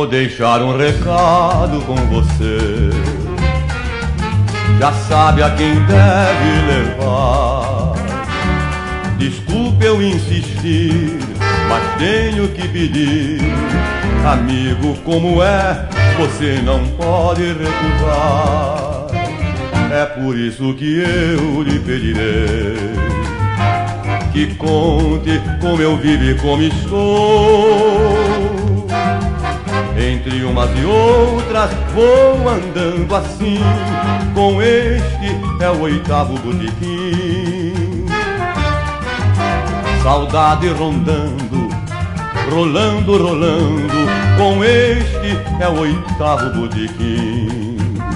deixar um recado com você. Já sabe a quem deve levar. Desculpe eu insistir, mas tenho que pedir. Amigo como é, você não pode recusar. É por isso que eu lhe pedirei que conte como eu vivo e como estou. Entre umas e outras vou andando assim, com este é o 8º botequim. Saudade rondando, rolando, rolando, com este é o 8º botequim.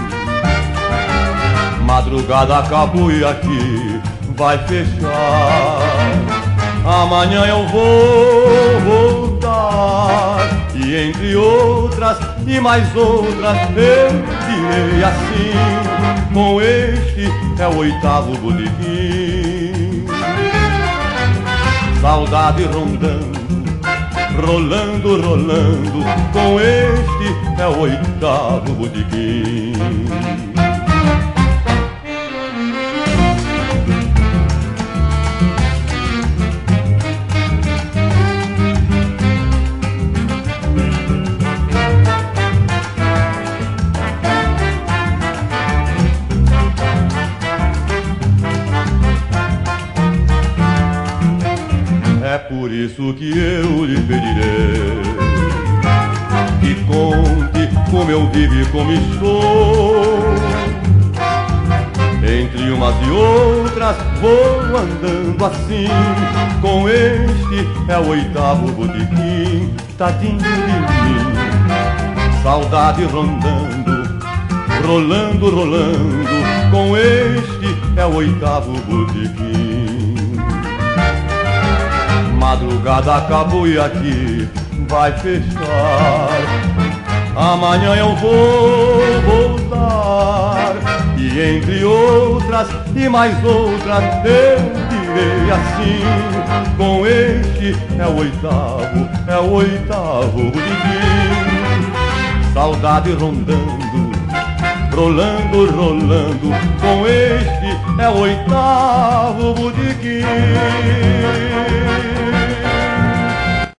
Madrugada acabou e aqui vai fechar. Amanhã eu vou voltar, e entre outras e mais outras eu direi assim, com este é o 8º botequim. Saudade rondando, rolando, rolando, com este é o 8º botequim. É por isso que eu lhe pedirei que conte como eu vivo e como estou. Entre umas e outras vou andando assim, com este é o 8º botequim. Tadinho de mim, saudade rondando, rolando, rolando, com este é o 8º botequim. Madrugada acabou e aqui vai fechar. Amanhã eu vou voltar, e entre outras e mais outras eu direi assim, com este é o 8º botequim. Saudade rondando, rolando, rolando, com este é o 8º botequim.